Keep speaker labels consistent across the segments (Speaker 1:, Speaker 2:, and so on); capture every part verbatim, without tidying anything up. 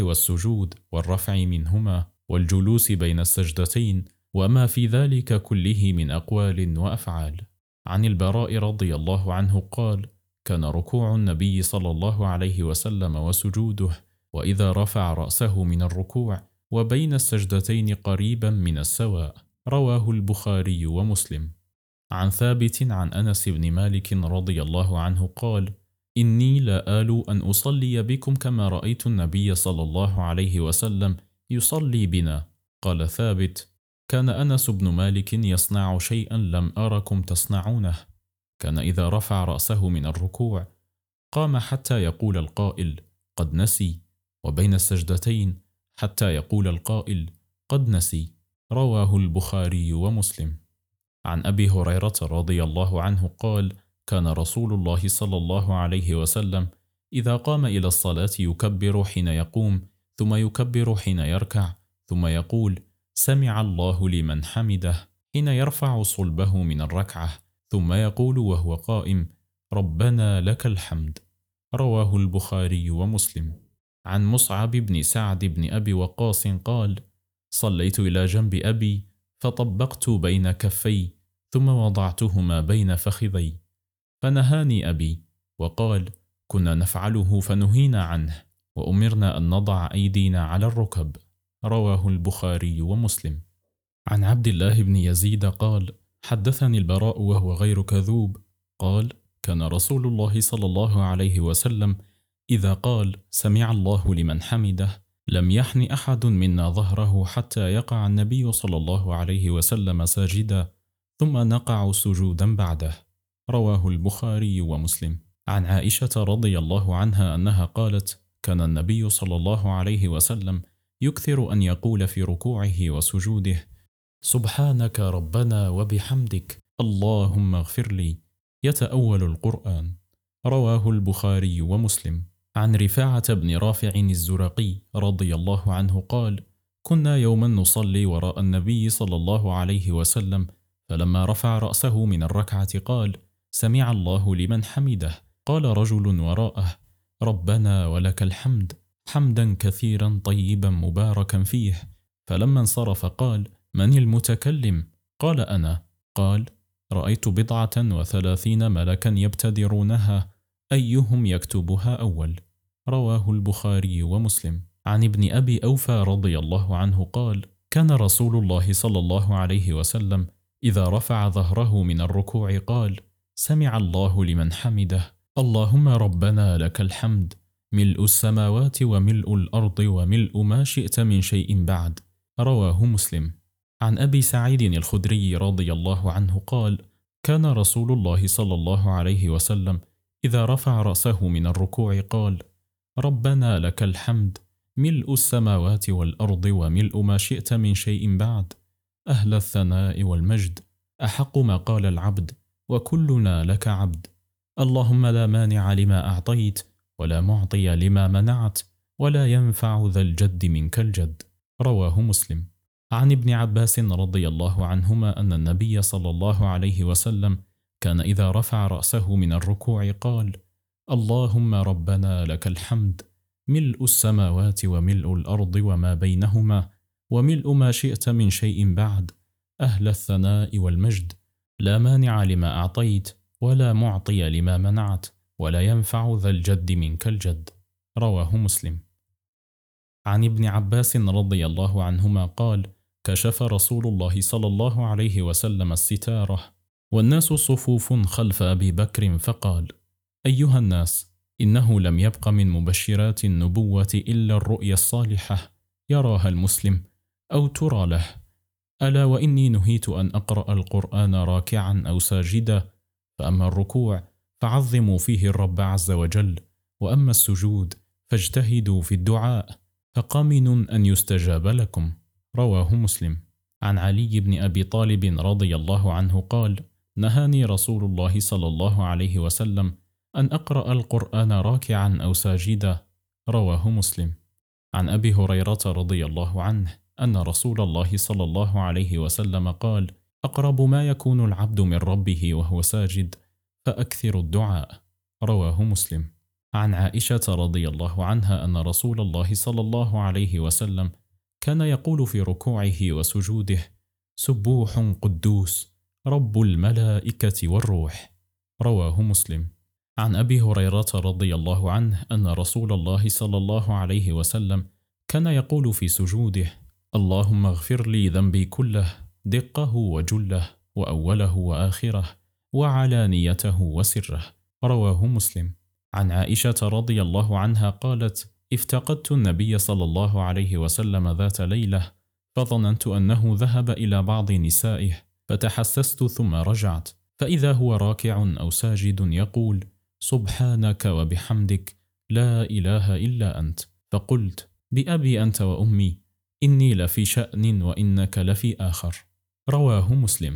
Speaker 1: والسجود والرفع منهما والجلوس بين السجدتين وما في ذلك كله من أقوال وأفعال. عن البراء رضي الله عنه قال: كان ركوع النبي صلى الله عليه وسلم وسجوده وإذا رفع رأسه من الركوع وبين السجدتين قريبا من السواء. رواه البخاري ومسلم. عن ثابت عن أنس بن مالك رضي الله عنه قال: إني لا آل أن أصلي بكم كما رأيت النبي صلى الله عليه وسلم يصلي بنا. قال ثابت: كان أنس بن مالك يصنع شيئا لم أركم تصنعونه، كان إذا رفع رأسه من الركوع قام حتى يقول القائل قد نسي، وبين السجدتين حتى يقول القائل قد نسي. رواه البخاري ومسلم. عن أبي هريرة رضي الله عنه قال: كان رسول الله صلى الله عليه وسلم إذا قام إلى الصلاة يكبر حين يقوم، ثم يكبر حين يركع، ثم يقول سمع الله لمن حمده حين يرفع صلبه من الركعة، ثم يقول وهو قائم ربنا لك الحمد. رواه البخاري ومسلم. عن مصعب بن سعد بن أبي وقاص قال: صليت إلى جنب أبي فطبقت بين كفي ثم وضعتهما بين فخذي، فنهاني أبي وقال: كنا نفعله فنهينا عنه وأمرنا أن نضع أيدينا على الركب. رواه البخاري ومسلم. عن عبد الله بن يزيد قال: حدثني البراء وهو غير كذوب قال: كان رسول الله صلى الله عليه وسلم إذا قال سمع الله لمن حمده لم يحن أحد منا ظهره حتى يقع النبي صلى الله عليه وسلم ساجدا ثم نقع سجودا بعده. رواه البخاري ومسلم. عن عائشة رضي الله عنها أنها قالت: كان النبي صلى الله عليه وسلم يكثر أن يقول في ركوعه وسجوده: سبحانك ربنا وبحمدك اللهم اغفر لي، يتأول القرآن. رواه البخاري ومسلم. عن رفاعة بن رافع الزرقي رضي الله عنه قال: كنا يوما نصلي وراء النبي صلى الله عليه وسلم، فلما رفع رأسه من الركعة قال: سمع الله لمن حمده. قال رجل وراءه: ربنا ولك الحمد حمدا كثيرا طيبا مباركا فيه. فلما انصرف قال: من المتكلم؟ قال: أنا. قال: رأيت بضعة وثلاثين ملكا يبتدرونها أيهم يكتبها أول. رواه البخاري ومسلم. عن ابن أبي أوفى رضي الله عنه قال: كان رسول الله صلى الله عليه وسلم إذا رفع ظهره من الركوع قال: سمع الله لمن حمده اللهم ربنا لك الحمد ملء السماوات وملء الأرض وملء ما شئت من شيء بعد. رواه مسلم. عن أبي سعيد الخدري رضي الله عنه قال: كان رسول الله صلى الله عليه وسلم إذا رفع رأسه من الركوع قال: ربنا لك الحمد ملء السماوات والأرض وملء ما شئت من شيء بعد، أهل الثناء والمجد، أحق ما قال العبد وكلنا لك عبد، اللهم لا مانع لما أعطيت ولا معطي لما منعت ولا ينفع ذا الجد منك الجد. رواه مسلم. عن ابن عباس رضي الله عنهما أن النبي صلى الله عليه وسلم كان إذا رفع رأسه من الركوع قال: اللهم ربنا لك الحمد ملء السماوات وملء الأرض وما بينهما وملء ما شئت من شيء بعد، أهل الثناء والمجد، لا مانع لما أعطيت ولا معطي لما منعت ولا ينفع ذا الجد منك الجد. رواه مسلم. عن ابن عباس رضي الله عنهما قال: كشف رسول الله صلى الله عليه وسلم الستارة والناس صفوف خلف أبي بكر فقال: أيها الناس، إنه لم يبق من مبشرات النبوة إلا الرؤيا الصالحة يراها المسلم أو ترى له، ألا وإني نهيت أن أقرأ القرآن راكعا أو ساجدا، فأما الركوع فعظموا فيه الرب عز وجل، وأما السجود فاجتهدوا في الدعاء فقمن أن يستجاب لكم. رواه مسلم. عن علي بن أبي طالب رضي الله عنه قال: نهاني رسول الله صلى الله عليه وسلم أن أقرأ القرآن راكعا أو ساجدا. رواه مسلم. عن أبي هريرة رضي الله عنه أن رسول الله صلى الله عليه وسلم قال: أقرب ما يكون العبد من ربه وهو ساجد فأكثر الدعاء. رواه مسلم. عن عائشة رضي الله عنها أن رسول الله صلى الله عليه وسلم كان يقول في ركوعه وسجوده: سبوح قدوس رب الملائكة والروح. رواه مسلم. عن أبي هريرة رضي الله عنه أن رسول الله صلى الله عليه وسلم كان يقول في سجوده: اللهم اغفر لي ذنبي كله دقه وجله وأوله وآخره وعلانيته وسره. رواه مسلم. عن عائشة رضي الله عنها قالت: افتقدت النبي صلى الله عليه وسلم ذات ليلة، فظننت أنه ذهب إلى بعض نسائه، فتحسست ثم رجعت، فإذا هو راكع أو ساجد يقول: سبحانك وبحمدك لا إله إلا أنت. فقلت: بأبي أنت وأمي، إني لفي شأن وإنك لفي آخر. رواه مسلم.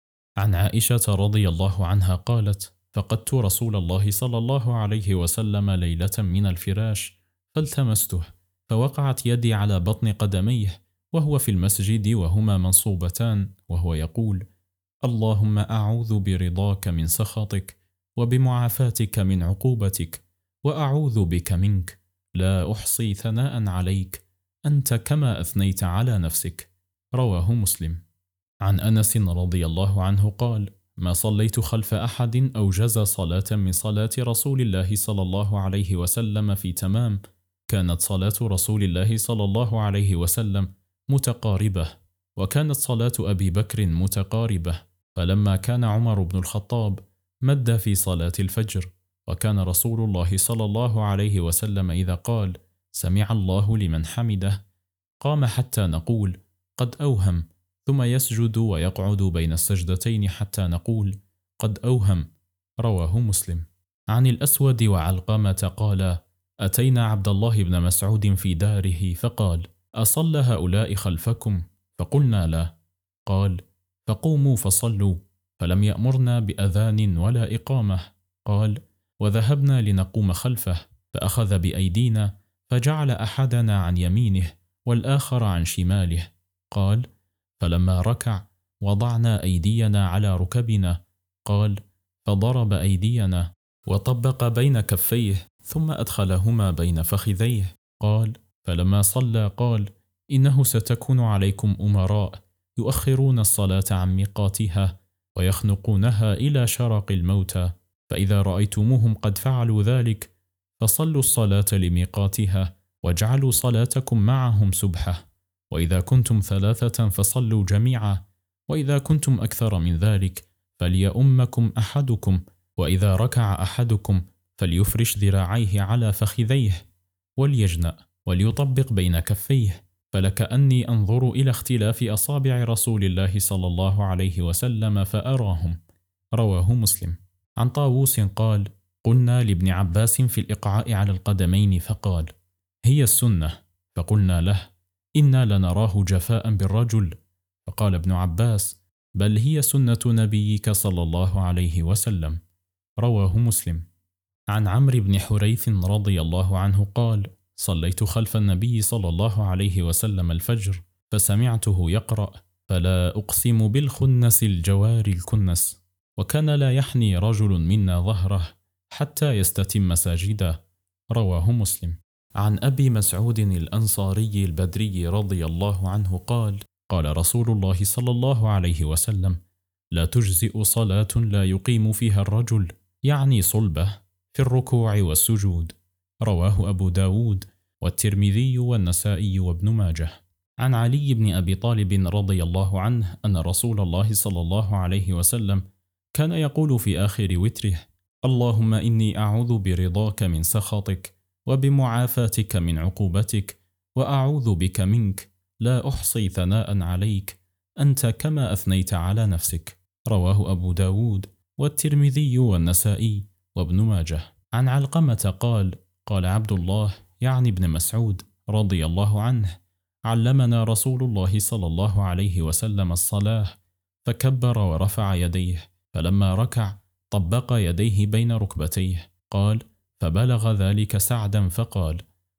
Speaker 1: عن عائشة رضي الله عنها قالت: فقدت رسول الله صلى الله عليه وسلم ليلة من الفراش، فالتمسته، فوقعت يدي على بطن قدميه وهو في المسجد وهما منصوبتان، وهو يقول: اللهم أعوذ برضاك من سخطك وبمعافاتك من عقوبتك وأعوذ بك منك لا أحصي ثناء عليك أنت كما أثنيت على نفسك. رواه مسلم. عن أنس رضي الله عنه قال: ما صليت خلف أحد أوجز صلاة من صلاة رسول الله صلى الله عليه وسلم في تمام. كانت صلاة رسول الله صلى الله عليه وسلم متقاربة، وكانت صلاة أبي بكر متقاربة، فلما كان عمر بن الخطاب مد في صلاة الفجر، وكان رسول الله صلى الله عليه وسلم إذا قال: سمع الله لمن حمده، قام حتى نقول: قد أوهم، ثم يسجد ويقعد بين السجدتين حتى نقول: قد أوهم. رواه مسلم. عن الأسود وعلقمة قال: أتينا عبد الله بن مسعود في داره فقال: أصلى هؤلاء خلفكم؟ فقلنا لا. قال: فقوموا فصلوا، فلم يأمرنا بأذان ولا إقامة. قال: وذهبنا لنقوم خلفه، فأخذ بأيدينا، فجعل أحدنا عن يمينه والآخر عن شماله. قال: فلما ركع وضعنا أيدينا على ركبنا. قال: فضرب أيدينا وطبق بين كفيه ثم أدخلهما بين فخذيه. قال: فلما صلى قال: إنه ستكون عليكم أمراء يؤخرون الصلاة عن ميقاتها ويخنقونها إلى شرق الموتى، فإذا رأيتموهم قد فعلوا ذلك فصلوا الصلاة لميقاتها واجعلوا صلاتكم معهم سبحة، وإذا كنتم ثلاثة فصلوا جميعا، وإذا كنتم أكثر من ذلك فليؤمكم أحدكم، وإذا ركع أحدكم فليفرش ذراعيه على فخذيه وليجنأ وليطبق بين كفيه، فلكأني أنظر إلى اختلاف أصابع رسول الله صلى الله عليه وسلم فأراهم. رواه مسلم. عن طاووس قال: قلنا لابن عباس في الإقعاء على القدمين فقال: هي السنة. فقلنا له: إنا لنراه جفاء بالرجل. فقال ابن عباس: بل هي سنة نبيك صلى الله عليه وسلم. رواه مسلم. عن عمرو بن حريث رضي الله عنه قال: صليت خلف النبي صلى الله عليه وسلم الفجر، فسمعته يقرأ: فلا أقسم بالخنس الجوار الكنس، وكان لا يحني رجل منا ظهره حتى يستتم ساجدا. رواه مسلم. عن أبي مسعود الأنصاري البدري رضي الله عنه قال: قال رسول الله صلى الله عليه وسلم: لا تجزئ صلاة لا يقيم فيها الرجل، يعني صلبة، في الركوع والسجود. رواه أبو داود والترمذي والنسائي وابن ماجه. عن علي بن أبي طالب رضي الله عنه أن رسول الله صلى الله عليه وسلم كان يقول في آخر وتره: اللهم إني أعوذ برضاك من سخطك وبمعافاتك من عقوبتك وأعوذ بك منك لا أحصي ثناء عليك أنت كما أثنيت على نفسك. رواه أبو داود والترمذي والنسائي وابن ماجه. عن علقمة قال: قال عبد الله يعني ابن مسعود رضي الله عنه: علمنا رسول الله صلى الله عليه وسلم الصلاة، فكبر ورفع يديه، فلما ركع طبق يديه بين ركبتيه. قال: فبلغ ذلك سعدا فقال: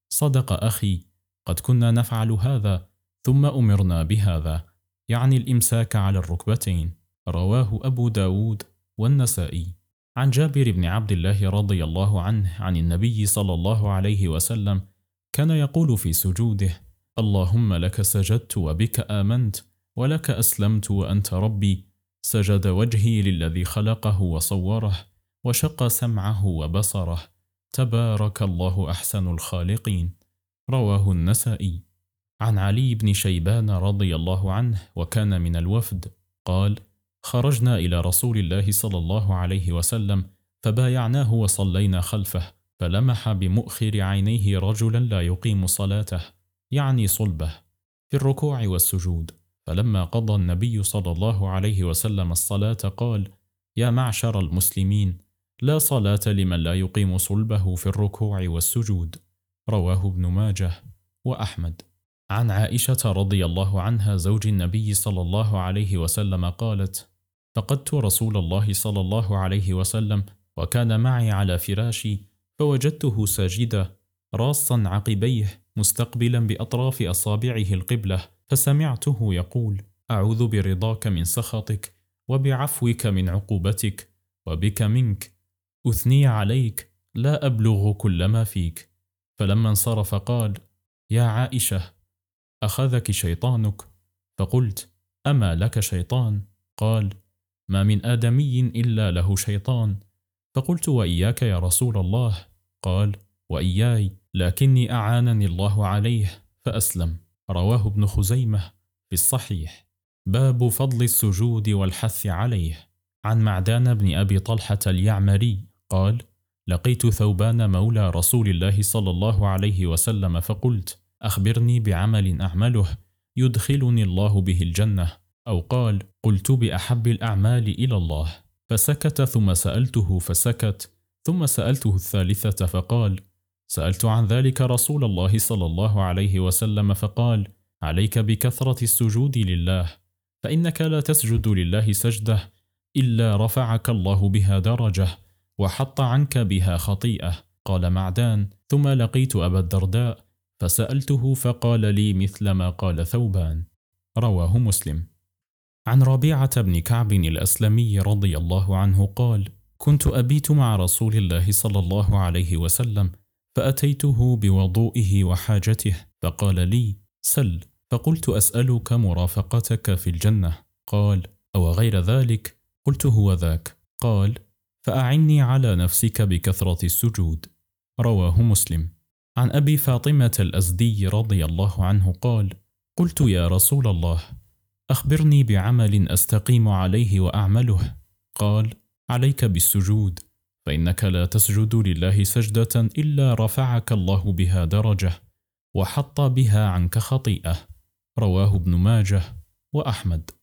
Speaker 1: صدق أخي، قد كنا نفعل هذا ثم أمرنا بهذا، يعني الإمساك على الركبتين. رواه أبو داود والنسائي. عن جابر بن عبد الله رضي الله عنه عن النبي صلى الله عليه وسلم كان يقول في سجوده: اللهم لك سجدت وبك آمنت ولك أسلمت وأنت ربي. سجد وجهي للذي خلقه وصوره وشق سمعه وبصره. تبارك الله أحسن الخالقين. رواه النسائي. عن علي بن شيبان رضي الله عنه وكان من الوفد قال: خرجنا إلى رسول الله صلى الله عليه وسلم فبايعناه وصلينا خلفه، فلمح بمؤخر عينيه رجلا لا يقيم صلاته، يعني صلبه، في الركوع والسجود. فلما قضى النبي صلى الله عليه وسلم الصلاة قال: يا معشر المسلمين، لا صلاة لمن لا يقيم صلبه في الركوع والسجود. رواه ابن ماجه وأحمد. عن عائشة رضي الله عنها زوج النبي صلى الله عليه وسلم قالت: فقدت رسول الله صلى الله عليه وسلم وكان معي على فراشي، فوجدته ساجدا راصا عقبيه مستقبلا بأطراف أصابعه القبلة، فسمعته يقول: أعوذ برضاك من سخطك وبعفوك من عقوبتك وبك منك، أثني عليك لا أبلغ كل ما فيك. فلما انصرف قال: يا عائشة، أخذك شيطانك؟ فقلت: أما لك شيطان؟ قال: ما من آدمي إلا له شيطان. فقلت: وإياك يا رسول الله؟ قال: وإياي، لكني أعانني الله عليه فأسلم. رواه ابن خزيمة في الصحيح. باب فضل السجود والحث عليه. عن معدان بن أبي طلحة اليعمري قال: لقيت ثوبان مولى رسول الله صلى الله عليه وسلم فقلت: أخبرني بعمل أعمله يدخلني الله به الجنة، أو قال: قلت بأحب الأعمال إلى الله، فسكت، ثم سألته فسكت، ثم سألته الثالثة فقال: سألت عن ذلك رسول الله صلى الله عليه وسلم فقال: عليك بكثرة السجود لله، فإنك لا تسجد لله سجدة إلا رفعك الله بها درجة وحط عنك بها خطيئة. قال معدان: ثم لقيت أبا الدرداء فسألته فقال لي مثل ما قال ثوبان. رواه مسلم. عن ربيعة بن كعب الأسلمي رضي الله عنه قال: كنت أبيت مع رسول الله صلى الله عليه وسلم، فأتيته بوضوئه وحاجته، فقال لي: سل. فقلت: أسألك مرافقتك في الجنة. قال: أو غير ذلك؟ قلت: هو ذاك. قال: فأعني على نفسك بكثرة السجود. رواه مسلم. عن أبي فاطمة الأزدي رضي الله عنه قال: قلت: يا رسول الله، أخبرني بعمل أستقيم عليه وأعمله. قال: عليك بالسجود، فإنك لا تسجد لله سجدة إلا رفعك الله بها درجة وحط بها عنك خطيئة. رواه ابن ماجه وأحمد.